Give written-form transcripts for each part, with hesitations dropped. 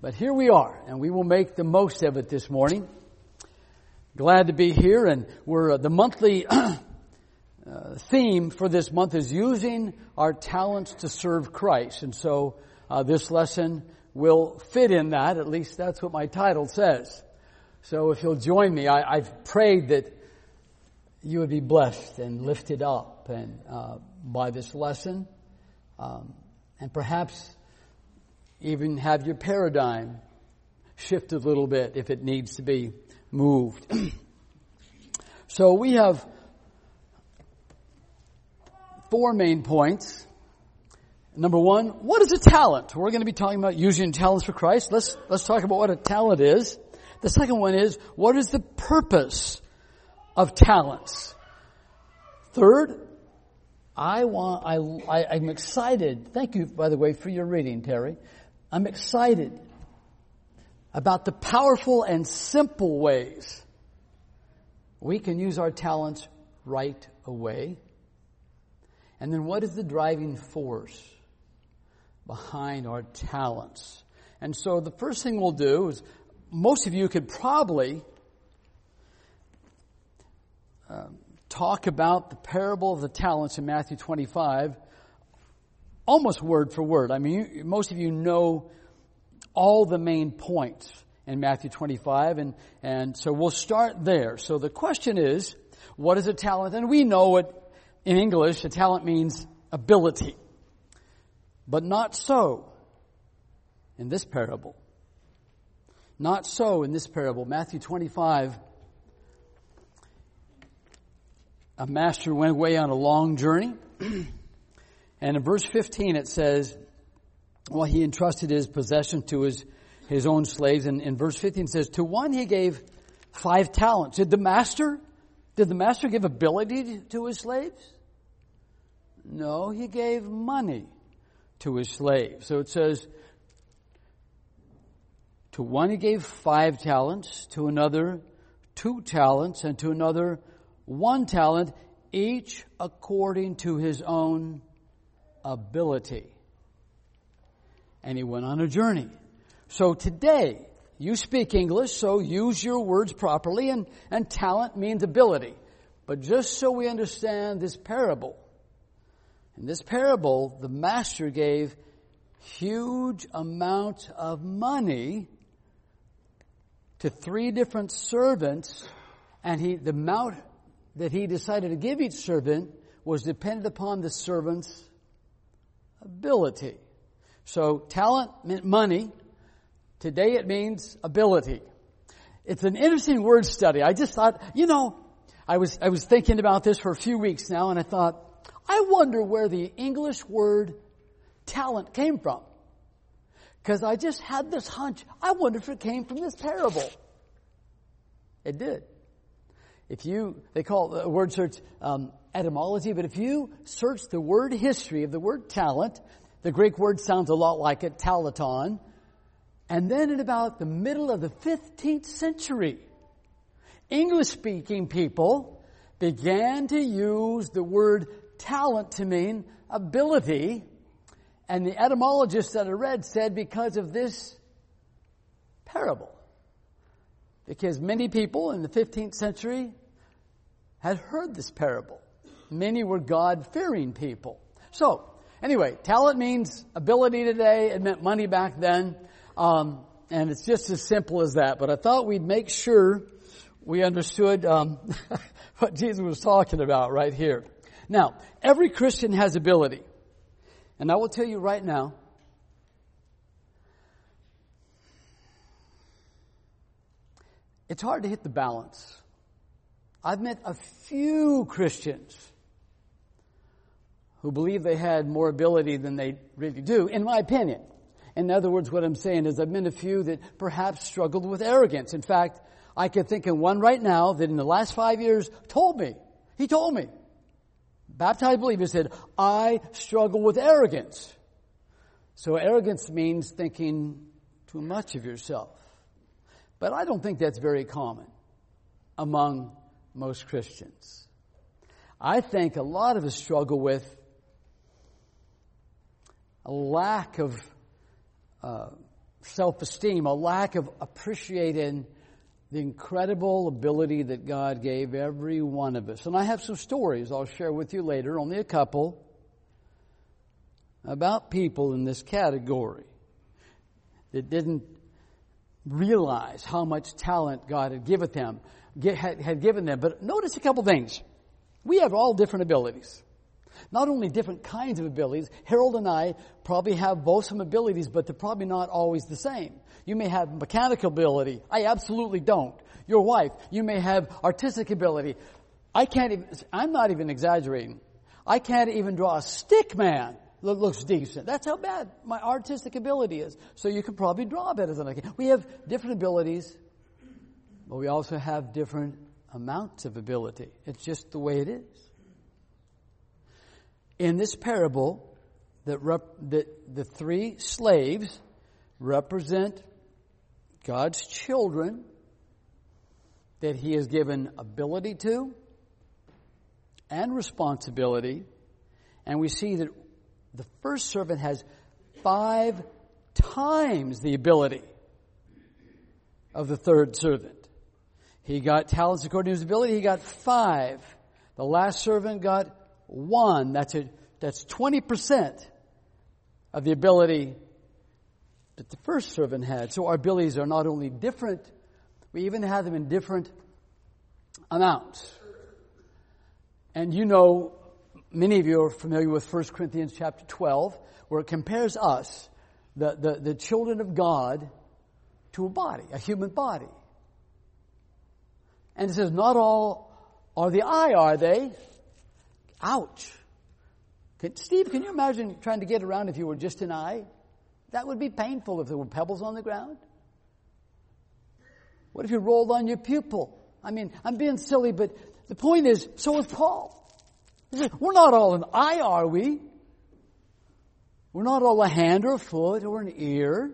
But here we are, and we will make the most of it this morning. Glad to be here, and we're the monthly theme for this month is using our talents to serve Christ. And so this lesson will fit in that. At least that's what my title says. So if you'll join me, I've prayed that you would be blessed and lifted up and by this lesson, and perhaps even have your paradigm shift a little bit if it needs to be moved. So we have 4 main points. Number 1, what is a talent? We're going to be talking about using talents for Christ. Let's talk about what a talent is. The second one is, what is the purpose of talents? Third, I'm excited. Thank you, by the way, for your reading, Terry. I'm excited about the powerful and simple ways we can use our talents right away. And then what is the driving force behind our talents? And so the first thing we'll do is, most of you could probably talk about the parable of the talents in Matthew 25 almost word for word. I mean, most of you know all the main points in Matthew 25, and so we'll start there. So the question is, what is a talent? And we know it in English, a talent means ability. But not so in this parable. Not so in this parable. Matthew 25, a master went away on a long journey. And in verse 15 it says, well, he entrusted his possession to his own slaves. And in verse 15 it says, to one he gave 5 talents. Did the master give ability to his slaves? No, he gave money to his slaves. So it says, to one he gave 5 talents, to another 2 talents, and to another 1 talent, each according to his own ability. And he went on a journey. So today, you speak English, so use your words properly, and talent means ability. But just so we understand this parable, in this parable, the master gave huge amounts of money to 3 different servants, and the amount that he decided to give each servant was dependent upon the servant's ability. So talent meant money. Today it means ability. It's an interesting word study. I just thought, I was thinking about this for a few weeks now, and I thought, I wonder where the English word talent came from. Because I just had this hunch. I wonder if it came from this parable. It did. They call the word search etymology, but if you search the word history of the word talent, the Greek word sounds a lot like it, talaton. And then in about the middle of the 15th century, English-speaking people began to use the word talent to mean ability. And the etymologists that I read said because of this parable. Because many people in the 15th century had heard this parable. Many were God-fearing people. So, anyway, talent means ability today. It meant money back then. And it's just as simple as that. But I thought we'd make sure we understood what Jesus was talking about right here. Now, every Christian has ability. And I will tell you right now, it's hard to hit the balance. I've met a few Christians who believe they had more ability than they really do, in my opinion. In other words, what I'm saying is I've met a few that perhaps struggled with arrogance. In fact, I can think of one right now that in the last 5 years told me, baptized believer said, I struggle with arrogance. So arrogance means thinking too much of yourself. But I don't think that's very common among most Christians. I think a lot of us struggle with a lack of self-esteem, a lack of appreciating the incredible ability that God gave every one of us. And I have some stories I'll share with you later, only a couple, about people in this category that didn't realize how much talent God had given them. But notice a couple things. We have all different abilities. Not only different kinds of abilities. Harold and I probably have both some abilities, but they're probably not always the same. You may have mechanical ability. I absolutely don't. Your wife, you may have artistic ability. I'm not even exaggerating. I can't even draw a stick man that looks decent. That's how bad my artistic ability is. So you can probably draw better than I can. We have different abilities, but we also have different amounts of ability. It's just the way it is. In this parable, the three slaves represent God's children that He has given ability to and responsibility. And we see that the first servant has 5 times the ability of the third servant. He got talents according to his ability. He got 5. The last servant got 1. That's 20% of the ability that the first servant had. So our abilities are not only different, we even have them in different amounts. And you know, many of you are familiar with 1 Corinthians chapter 12, where it compares us, the children of God, to a body, a human body. And it says, not all are the eye, are they? Ouch. Steve, can you imagine trying to get around if you were just an eye? That would be painful if there were pebbles on the ground. What if you rolled on your pupil? I mean, I'm being silly, but the point is, so is Paul. He said, we're not all an eye, are we? We're not all a hand or a foot or an ear.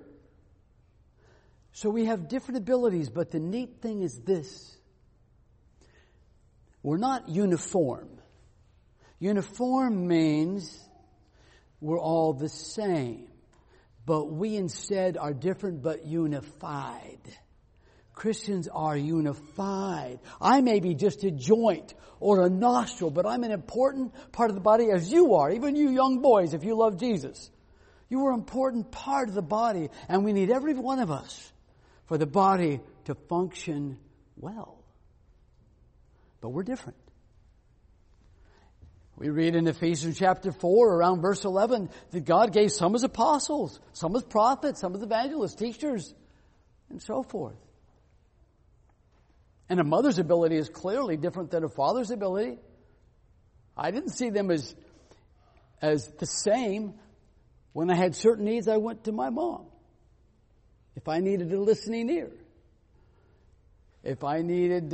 So we have different abilities, but the neat thing is this. We're not uniform. Uniform means we're all the same, but we instead are different but unified. Christians are unified. I may be just a joint or a nostril, but I'm an important part of the body as you are. Even you young boys, if you love Jesus. You are an important part of the body, and we need every one of us for the body to function well. But we're different. We read in Ephesians chapter 4, around verse 11, that God gave some as apostles, some as prophets, some as evangelists, teachers, and so forth. And a mother's ability is clearly different than a father's ability. I didn't see them as the same. When I had certain needs, I went to my mom. If I needed a listening ear. If I needed,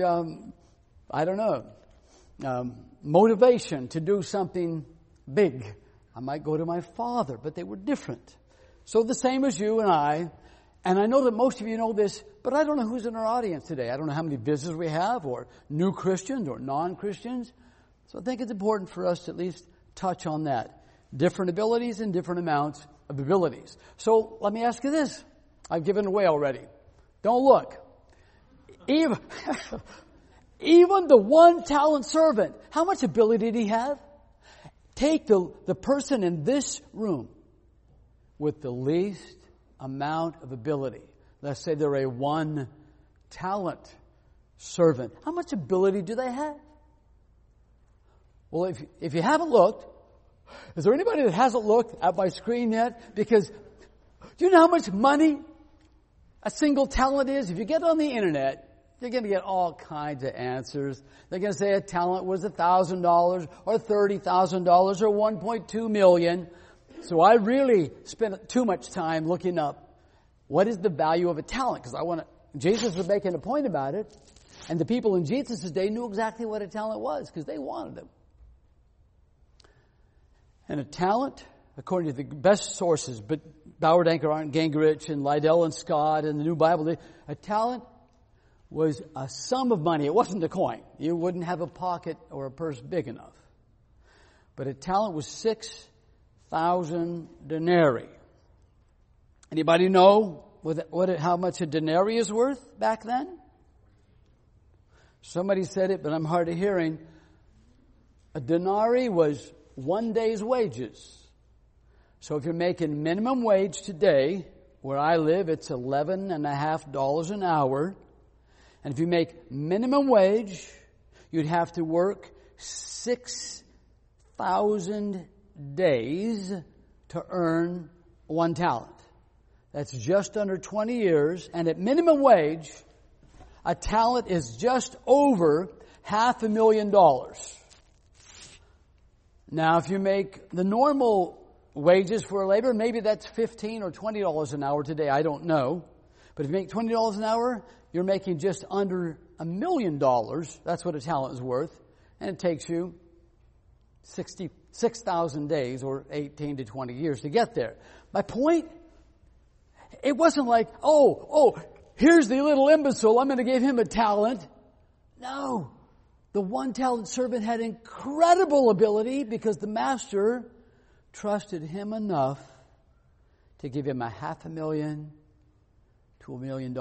motivation to do something big, I might go to my father, but they were different. So the same as you and I know that most of you know this, but I don't know who's in our audience today. I don't know how many visitors we have, or new Christians, or non-Christians. So I think it's important for us to at least touch on that. Different abilities and different amounts of abilities. So let me ask you this. I've given away already. Don't look. Even the 1 talent servant, how much ability did he have? Take the person in this room with the least amount of ability. Let's say they're a 1 talent servant. How much ability do they have? Well, if you haven't looked, is there anybody that hasn't looked at my screen yet? Because do you know how much money a single talent is? If you get on the internet, you're going to get all kinds of answers. They're going to say a talent was $1,000 or $30,000 or $1.2 million. So I really spent too much time looking up what is the value of a talent, because Jesus was making a point about it, and the people in Jesus' day knew exactly what a talent was because they wanted them. And a talent, according to the best sources, but Bauer, Anker, Arndt, Gingrich, and Liddell and Scott and the New Bible, a talent was a sum of money. It wasn't a coin. You wouldn't have a pocket or a purse big enough. But a talent was 6,000 denarii. Anybody know how much a denarii is worth back then? Somebody said it, but I'm hard of hearing. A denarii was 1 day's wages. So if you're making minimum wage today, where I live, it's $11.50 an hour. And if you make minimum wage, you'd have to work 6,000 days to earn 1 talent. That's just under 20 years. And at minimum wage, a talent is just over $500,000. Now, if you make the normal wages for a laborer, maybe that's $15 or $20 an hour today. I don't know. But if you make $20 an hour, you're making just under $1 million. That's what a talent is worth. And it takes you 6,000 days or 18 to 20 years to get there. My point, it wasn't like, oh, here's the little imbecile, I'm going to give him a talent. No. The 1 talent servant had incredible ability because the master trusted him enough to give him $500,000 to $1 million.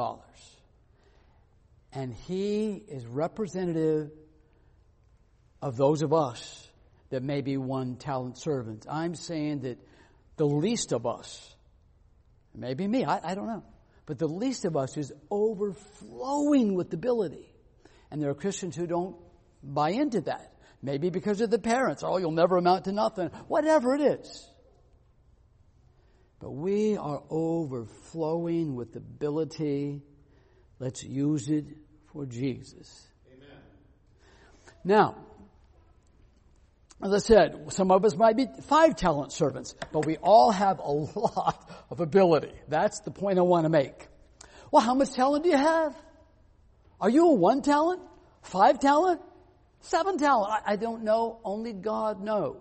And he is representative of those of us that may be 1 talent servants. I'm saying that the least of us, maybe me, I don't know, but the least of us is overflowing with ability. And there are Christians who don't buy into that. Maybe because of the parents. Oh, you'll never amount to nothing. Whatever it is. But we are overflowing with ability. Let's use it for Jesus. Amen. Now, as I said, some of us might be 5 talent servants, but we all have a lot of ability. That's the point I want to make. Well, how much talent do you have? Are you a 1 talent? 5 talent? 7 talent? I don't know. Only God knows.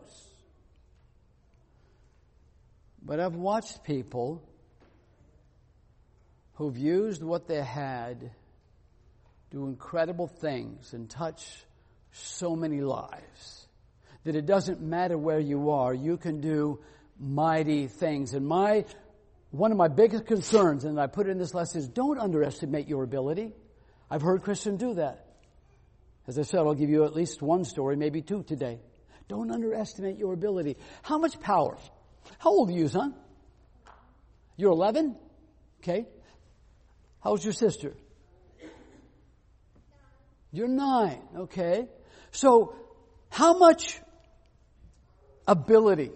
But I've watched people who've used what they had, do incredible things, and touch so many lives that it doesn't matter where you are, you can do mighty things. And one of my biggest concerns, and I put it in this lesson, is don't underestimate your ability. I've heard Christians do that. As I said, I'll give you at least 1 story, maybe 2 today. Don't underestimate your ability. How much power? How old are you, son? You're 11? Okay. How's your sister? You're 9. Okay. So, how much ability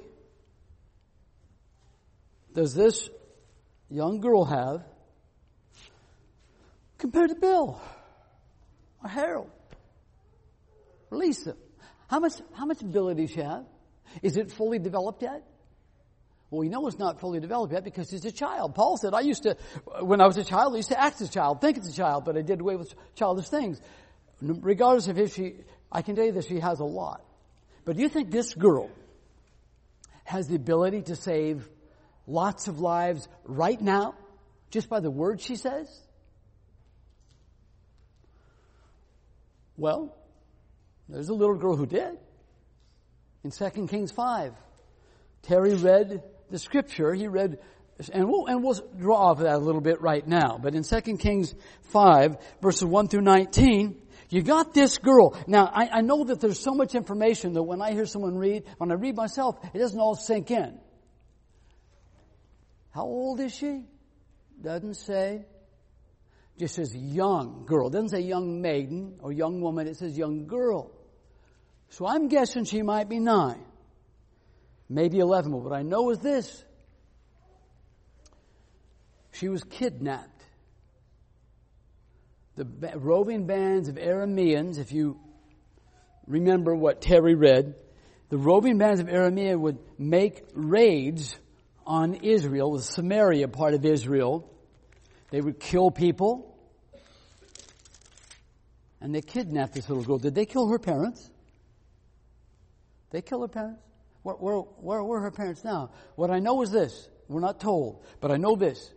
does this young girl have compared to Bill or Harold or Lisa? How much ability does she have? Is it fully developed yet? Well, we know it's not fully developed yet because he's a child. Paul said, when I was a child, I used to act as a child, think as a child, but I did away with childish things. Regardless of I can tell you that she has a lot. But do you think this girl has the ability to save lots of lives right now, just by the words she says? Well, there's a little girl who did. In 2 Kings 5, Terry read the scripture. He read, and we'll draw off of that a little bit right now. But in 2 Kings 5, verses 1 through 19, you got this girl. Now, I know that there's so much information that when I hear someone read, when I read myself, it doesn't all sink in. How old is she? Doesn't say. Just says young girl. It doesn't say young maiden or young woman. It says young girl. So I'm guessing she might be 9. Maybe 11. But what I know is this. She was kidnapped. The roving bands of Arameans, if you remember what Terry read, the roving bands of Aramea would make raids on Israel, the Samaria part of Israel. They would kill people. And they kidnapped this little girl. Did they kill her parents? They kill her parents? Where were her parents now? What I know is this. We're not told, but I know this.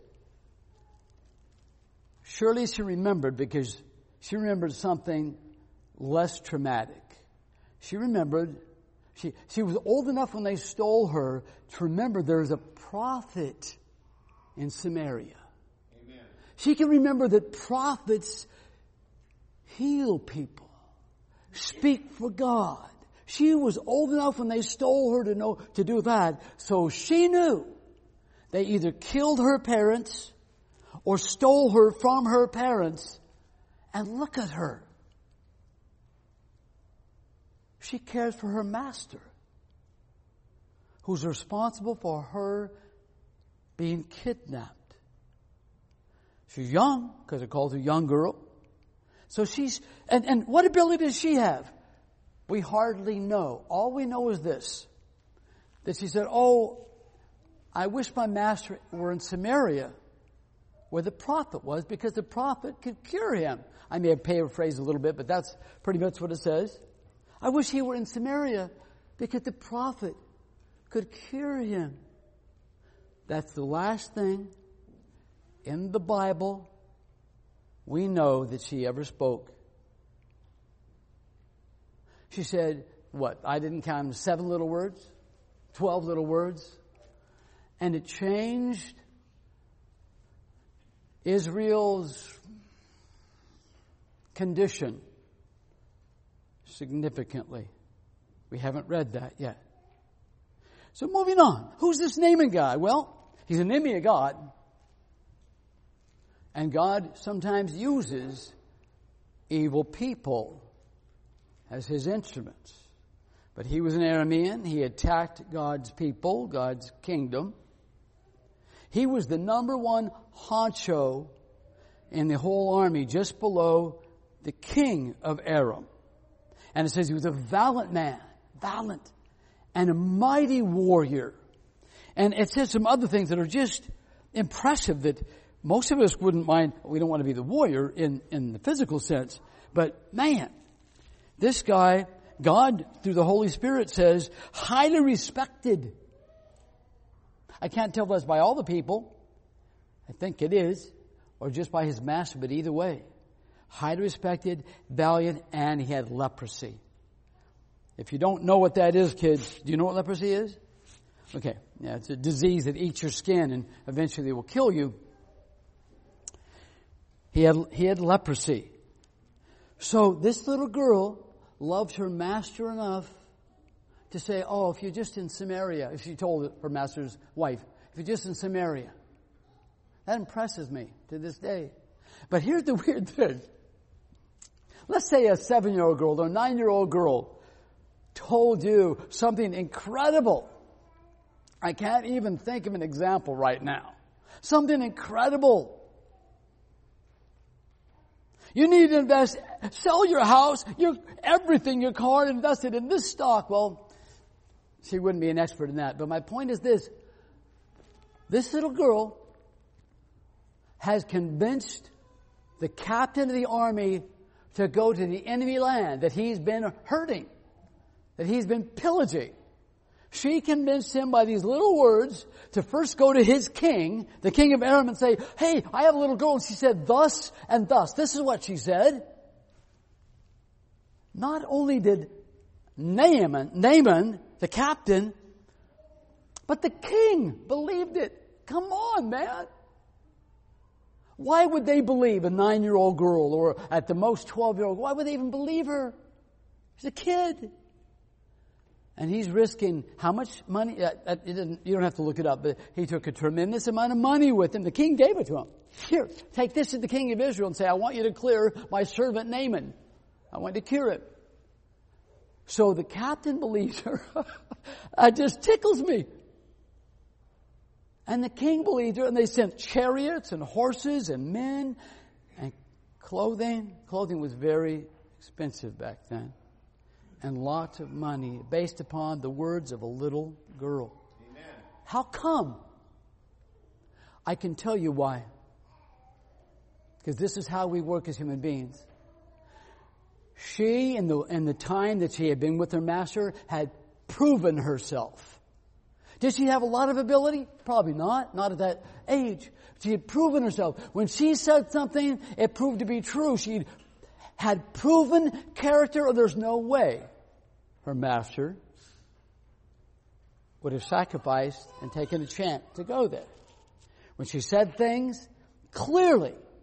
Surely she remembered because she remembered something less traumatic. She remembered, she was old enough when they stole her to remember there's a prophet in Samaria. She can remember that prophets heal people, speak for God. She was old enough when they stole her to do that. So she knew they either killed her parents or stole her from her parents. And look at her. She cares for her master, who's responsible for her being kidnapped. She's young, because it calls her young girl. So and what ability does she have? We hardly know. All we know is this, that she said, "Oh, I wish my master were in Samaria, where the prophet was, because the prophet could cure him." I may have paraphrased a little bit, but that's pretty much what it says. I wish he were in Samaria, because the prophet could cure him. That's the last thing in the Bible we know that she ever spoke. She said, what? I didn't count them, 7 little words, 12 little words. And it changed Israel's condition significantly. We haven't read that yet. So moving on. Who's this Naaman guy? Well, he's an enemy of God. And God sometimes uses evil people as his instruments. But he was an Aramean. He attacked God's people, God's kingdom. He was the number one honcho in the whole army, just below the king of Aram. And it says he was a valiant man, valiant, and a mighty warrior. And it says some other things that are just impressive that most of us wouldn't mind. We don't want to be the warrior in the physical sense. But man, this guy, God, through the Holy Spirit, says, highly respected. I can't tell if that's by all the people. I think it is. Or just by his master, but either way. Highly respected, valiant, and he had leprosy. If you don't know what that is, kids, do you know what leprosy is? Okay. Yeah, it's a disease that eats your skin and eventually will kill you. He had leprosy. So this little girl loved her master enough to say, oh, if you're just in Samaria, if she told her master's wife, if you're just in Samaria. That impresses me to this day. But here's the weird thing. Let's say a 7-year-old girl or a 9-year-old girl told you something incredible. I can't even think of an example right now. Something incredible. You need to invest, sell your house, everything, your car, invest it in this stock. Well, she wouldn't be an expert in that. But my point is this. This little girl has convinced the captain of the army to go to the enemy land that he's been hurting, that he's been pillaging. She convinced him by these little words to first go to his king, the king of Aram, and say, hey, I have a little girl. And she said, thus and thus. This is what she said. Not only did Naaman, the captain, but the king believed it. Come on, man. Why would they believe a 9-year-old girl or at the most 12-year-old? Why would they even believe her? She's a kid. And he's risking how much money? You don't have to look it up, but he took a tremendous amount of money with him. The king gave it to him. Here, take this to the king of Israel and say, I want you to clear my servant Naaman. I want to cure it. So the captain believes her. It just tickles me. And the king believed her, and they sent chariots and horses and men and clothing. Clothing was very expensive back then. And lots of money based upon the words of a little girl. Amen. How come? I can tell you why. Because this is how we work as human beings. She, in the time that she had been with her master, had proven herself. Did she have a lot of ability? Probably not. Not at that age. She had proven herself. When she said something, it proved to be true. She had proven character, or there's no way her master would have sacrificed and taken a chance to go there. When she said things, clearly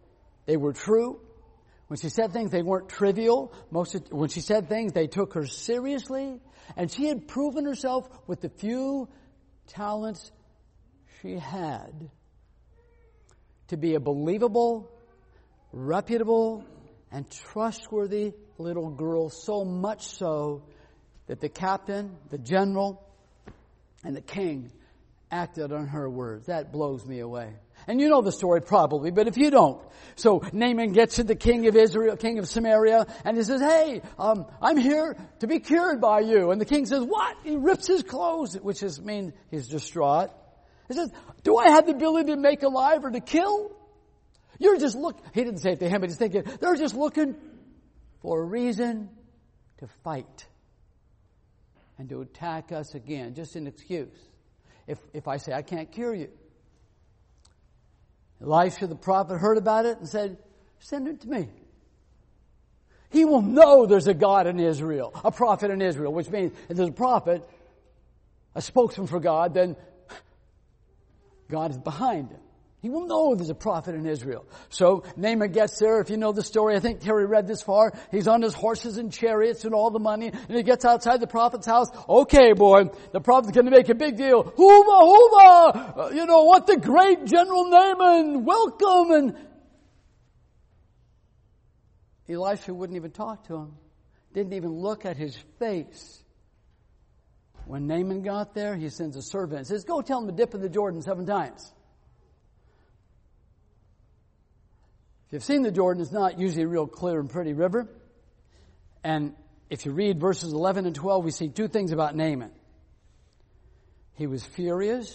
they were true. When she said things, they weren't trivial. When she said things, they took her seriously. And she had proven herself with the few talents she had to be a believable, reputable, and trustworthy little girl, so much so that the captain, the general, and the king acted on her words. That blows me away. And you know the story probably, but if you don't. So Naaman gets to the king of Israel, king of Samaria, and he says, hey, I'm here to be cured by you. And the king says, what? He rips his clothes, which means he's distraught. He says, do I have the ability to make alive or to kill? You're just he didn't say it to him, but he's thinking, they're just looking for a reason to fight and to attack us again. Just an excuse. If I say, I can't cure you. Elisha the prophet heard about it and said, send it to me. He will know there's a God in Israel, a prophet in Israel, which means if there's a prophet, a spokesman for God, then God is behind him. He will know there's a prophet in Israel. So Naaman gets there. If you know the story, I think Terry read this far. He's on his horses and chariots and all the money. And he gets outside the prophet's house. Okay, boy, the prophet's going to make a big deal. Hooba, hooba! What the great General Naaman. Welcome. And Elisha wouldn't even talk to him. Didn't even look at his face. When Naaman got there, he sends a servant and says, go tell him to dip in the Jordan 7 times. If you've seen the Jordan, it's not usually a real clear and pretty river. And if you read verses 11 and 12, we see 2 things about Naaman. He was furious,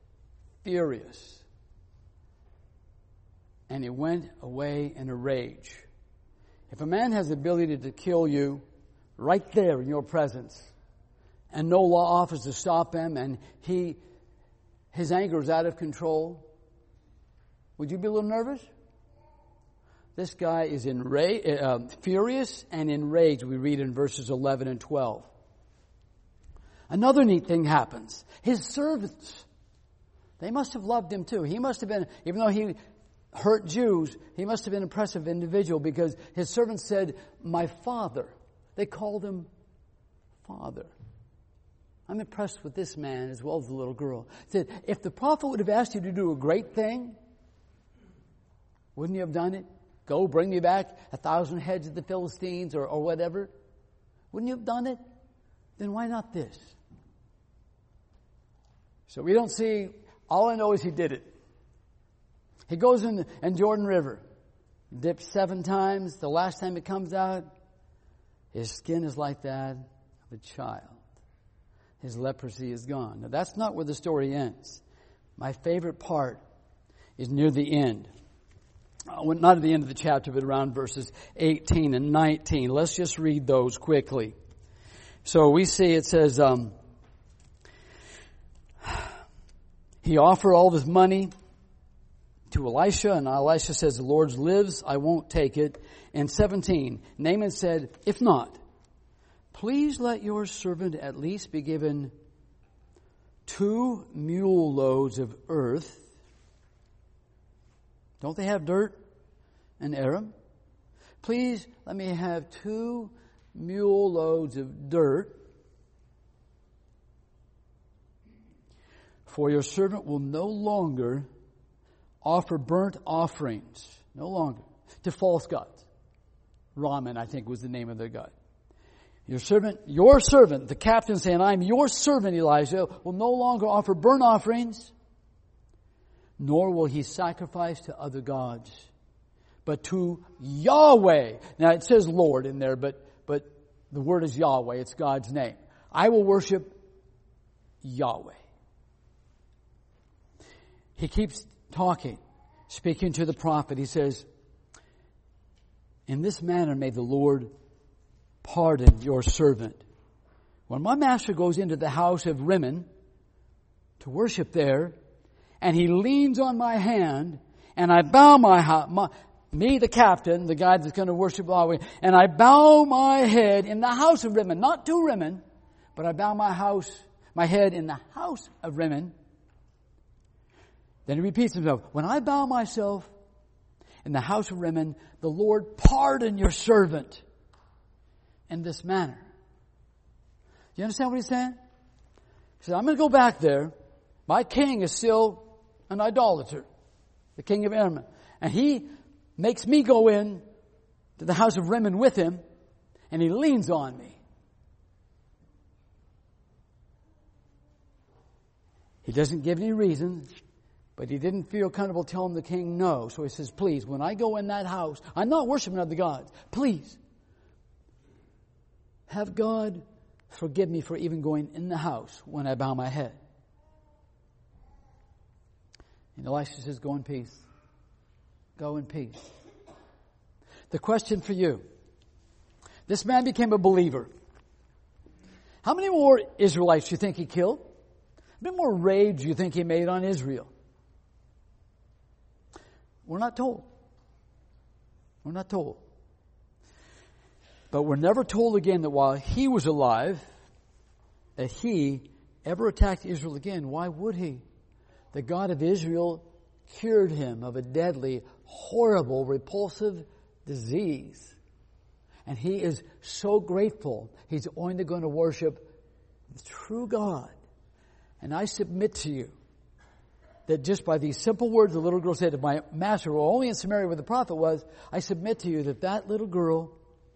and he went away in a rage. If a man has the ability to kill you right there in your presence, and no law offers to stop him, and his anger is out of control, would you be a little nervous? This guy is furious and enraged, we read in verses 11 and 12. Another neat thing happens. His servants, they must have loved him too. He must have been, even though he hurt Jews, he must have been an impressive individual because his servants said, my father. They called him Father. I'm impressed with this man as well as the little girl. Said, if the prophet would have asked you to do a great thing, wouldn't you have done it? Go bring me back 1,000 heads of the Philistines or whatever. Wouldn't you have done it? Then why not this? So we don't see, all I know is he did it. He goes in the Jordan River, dips 7 times. The last time it comes out, his skin is like that of a child. His leprosy is gone. Now that's not where the story ends. My favorite part is near the end. Not at the end of the chapter, but around verses 18 and 19. Let's just read those quickly. So we see it says, he offered all his money to Elisha, and Elisha says, the Lord lives, I won't take it. And 17, Naaman said, if not, please let your servant at least be given 2 mule loads of earth. Don't they have dirt in Aram? Please let me have 2 mule loads of dirt. For your servant will no longer offer burnt offerings. No longer. To false gods. Raman, I think, was the name of their god. Your servant, the captain saying, I'm your servant, Elijah, will no longer offer burnt offerings, nor will he sacrifice to other gods, but to Yahweh. Now it says Lord in there, but the word is Yahweh. It's God's name. I will worship Yahweh. He keeps talking, speaking to the prophet. He says, in this manner may the Lord pardon your servant. When my master goes into the house of Rimmon to worship there, and he leans on my hand, and I bow me, the captain, the guy that's going to worship Yahweh, and I bow my head in the house of Rimmon, not to Rimmon, but I bow my head in the house of Rimmon. Then he repeats himself, when I bow myself in the house of Rimmon, the Lord pardon your servant in this manner. You understand what he's saying? He said, I'm going to go back there. My king is still an idolater, the king of Aram. And he makes me go in to the house of Rimmon with him, and he leans on me. He doesn't give any reason, but he didn't feel comfortable telling the king no. So he says, please, when I go in that house, I'm not worshiping other gods. Please, have God forgive me for even going in the house when I bow my head. And Elisha says, go in peace. Go in peace. The question for you. This man became a believer. How many more Israelites do you think he killed? How many more raids do you think he made on Israel? We're not told. We're not told. But we're never told again that while he was alive, that he ever attacked Israel again. Why would he? The God of Israel cured him of a deadly, horrible, repulsive disease. And he is so grateful. He's only going to worship the true God. And I submit to you that just by these simple words the little girl said, if my master were only in Samaria where the prophet was, I submit to you that that little girl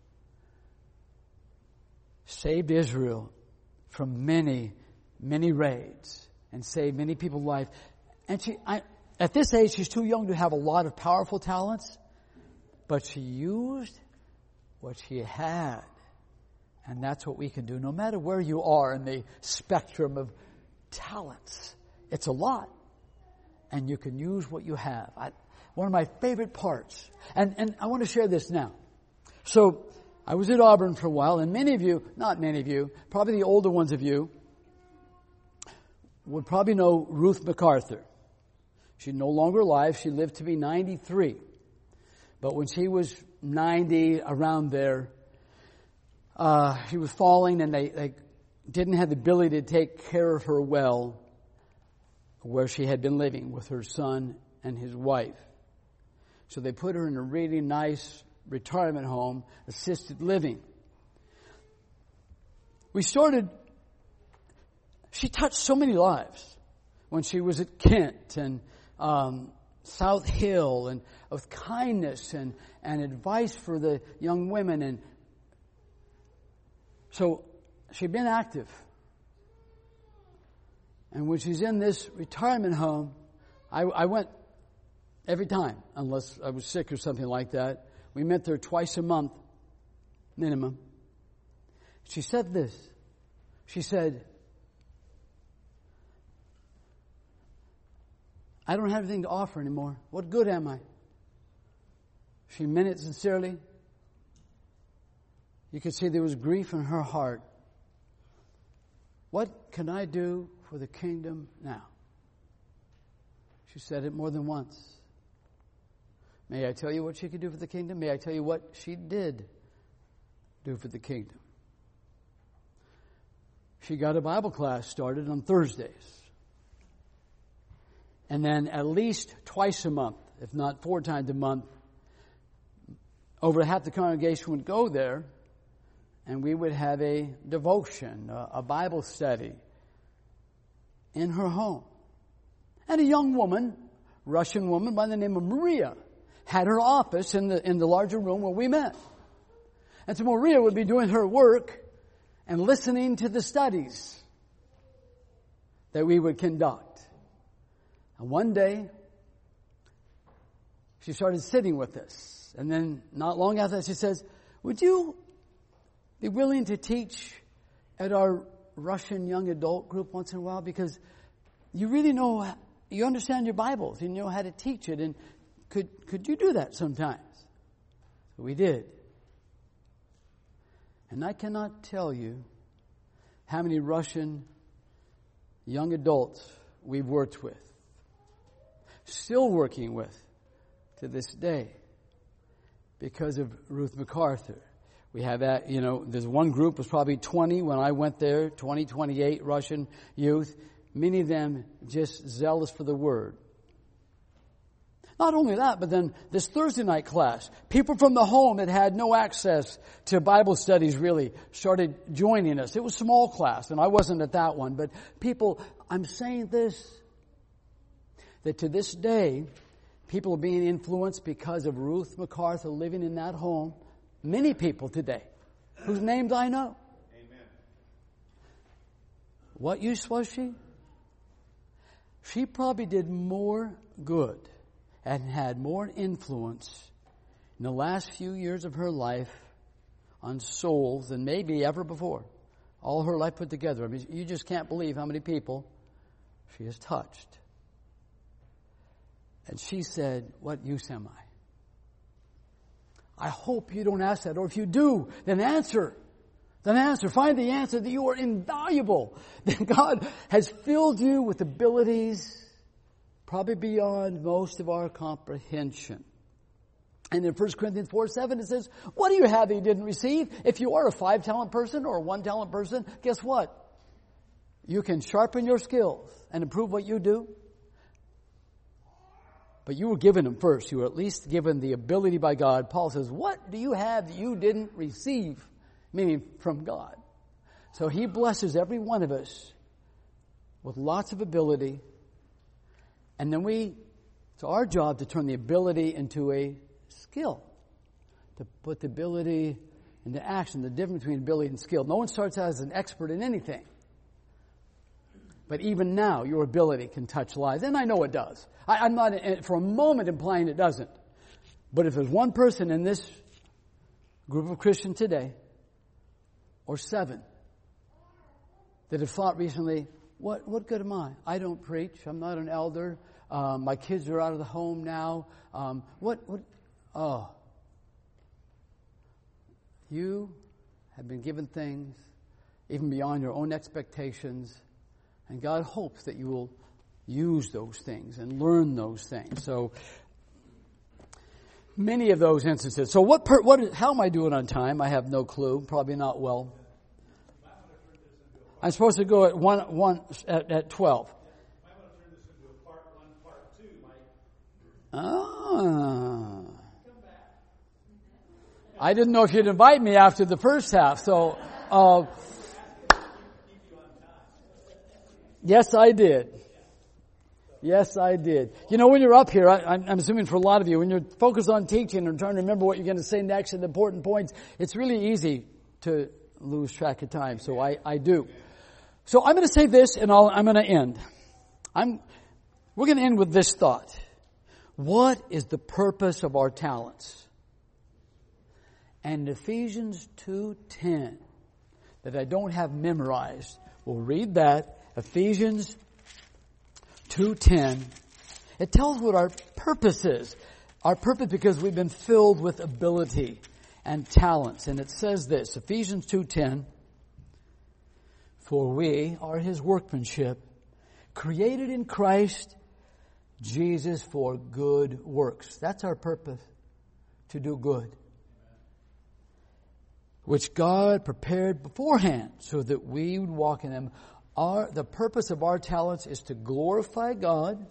saved Israel from many, many raids and saved many people's life. And at this age, she's too young to have a lot of powerful talents, but she used what she had. And that's what we can do, no matter where you are in the spectrum of talents. It's a lot. And you can use what you have. One of my favorite parts. And I want to share this now. So, I was at Auburn for a while, and many of you, not many of you, probably the older ones of you, would probably know Ruth MacArthur. She's no longer alive. She lived to be 93. But when she was 90, around there, she was falling, and they didn't have the ability to take care of her well where she had been living with her son and his wife. So they put her in a really nice retirement home, assisted living. She touched so many lives when she was at Kent and South Hill, and with kindness and advice for the young women. And so she'd been active. And when she's in this retirement home, I went every time, unless I was sick or something like that. We met there twice a month, minimum. She said this. She said, I don't have anything to offer anymore. What good am I? She meant it sincerely. You could see there was grief in her heart. What can I do for the kingdom now? She said it more than once. May I tell you what she could do for the kingdom? May I tell you what she did do for the kingdom? She got a Bible class started on Thursdays. And then at least twice a month, if not 4 times a month, over half the congregation would go there, and we would have a devotion, a Bible study in her home. And a young woman, Russian woman by the name of Maria, had her office in the larger room where we met. And so Maria would be doing her work and listening to the studies that we would conduct. And one day, she started sitting with us. And then not long after that, she says, would you be willing to teach at our Russian young adult group once in a while? Because you really know, you understand your Bibles, and you know how to teach it. And could you do that sometimes? So we did. And I cannot tell you how many Russian young adults we've worked with, still working with to this day, because of Ruth MacArthur. We have that, there's one group, was probably 20 when I went there, 28 Russian youth, many of them just zealous for the Word. Not only that, but then this Thursday night class, people from the home that had no access to Bible studies really started joining us. It was small class, and I wasn't at that one, but people, I'm saying this, that to this day, people are being influenced because of Ruth MacArthur living in that home. Many people today, whose names I know. Amen. What use was she? She probably did more good and had more influence in the last few years of her life on souls than maybe ever before. All her life put together. I mean, you just can't believe how many people she has touched. And she said, what use am I? I hope you don't ask that. Or if you do, then answer. Then answer. Find the answer that you are invaluable. That God has filled you with abilities probably beyond most of our comprehension. And in 1 Corinthians 4:7 it says, what do you have that you didn't receive? If you are a 5-talent person or a 1-talent person, guess what? You can sharpen your skills and improve what you do. But you were given them first. You were at least given the ability by God. Paul says, what do you have that you didn't receive? Meaning from God. So He blesses every one of us with lots of ability. And then it's our job to turn the ability into a skill. To put the ability into action. The difference between ability and skill. No one starts out as an expert in anything. But even now, your ability can touch lives. And I know it does. I'm not for a moment implying it doesn't. But if there's one person in this group of Christians today, or 7, that have thought recently, what good am I? I don't preach. I'm not an elder. My kids are out of the home now. You have been given things even beyond your own expectations. And God hopes that you will use those things and learn those things. So many of those instances. So how am I doing on time? I have no clue. Probably not well. I'm supposed to go at 12. I didn't know if you'd invite me after the first half. So, yes, I did. Yes, I did. You know, when you're up here, I'm assuming for a lot of you, when you're focused on teaching and trying to remember what you're going to say next and important points, it's really easy to lose track of time. So I do. So I'm going to say this and I'm going to end. We're going to end with this thought. What is the purpose of our talents? And Ephesians 2:10, that I don't have memorized, we'll read that. Ephesians 2:10. It tells what our purpose is. Our purpose because we've been filled with ability and talents. And it says this, Ephesians 2:10, for we are His workmanship, created in Christ Jesus for good works. That's our purpose, to do good, which God prepared beforehand so that we would walk in them. The purpose of our talents is to glorify God.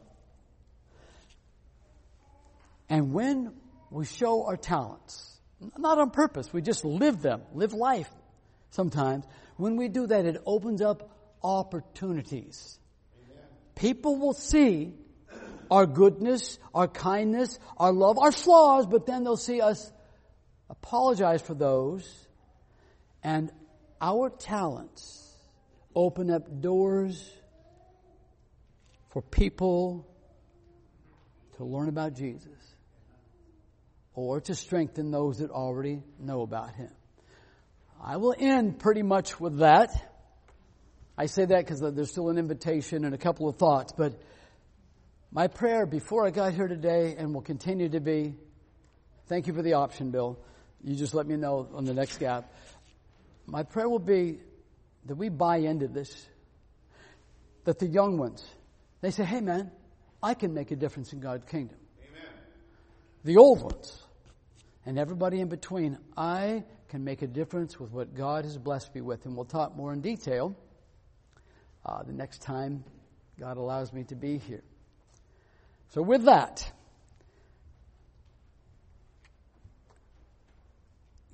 And when we show our talents, not on purpose, we just live life sometimes. When we do that, it opens up opportunities. Amen. People will see our goodness, our kindness, our love, our flaws, but then they'll see us apologize for those. And our talents open up doors for people to learn about Jesus or to strengthen those that already know about Him. I will end pretty much with that. I say that because there's still an invitation and a couple of thoughts, but my prayer before I got here today and will continue to be, thank you for the option, Bill. You just let me know on the next gap. My prayer will be that we buy into this. That the young ones, they say, hey man, I can make a difference in God's kingdom. Amen. The old ones and everybody in between, I can make a difference with what God has blessed me with. And we'll talk more in detail the next time God allows me to be here. So with that,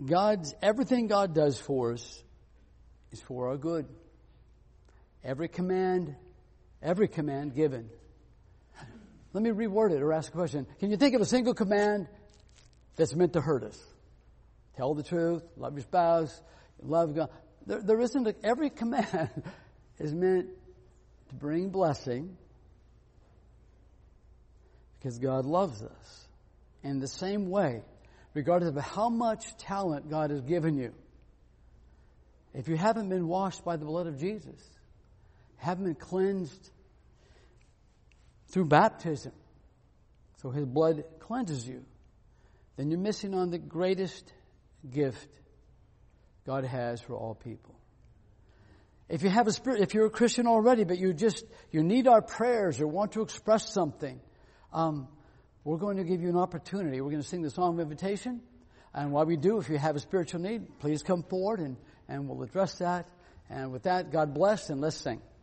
everything God does for us is for our good. Every command given. Let me reword it or ask a question. Can you think of a single command that's meant to hurt us? Tell the truth, love your spouse, love God. There isn't every command is meant to bring blessing because God loves us. In the same way, regardless of how much talent God has given you, if you haven't been washed by the blood of Jesus, haven't been cleansed through baptism, so His blood cleanses you, then you're missing on the greatest gift God has for all people. If you have a spirit, if you're a Christian already, but you need our prayers or want to express something, we're going to give you an opportunity. We're going to sing the song of invitation. And while we do, if you have a spiritual need, please come forward and we'll address that. And with that, God bless, and let's sing.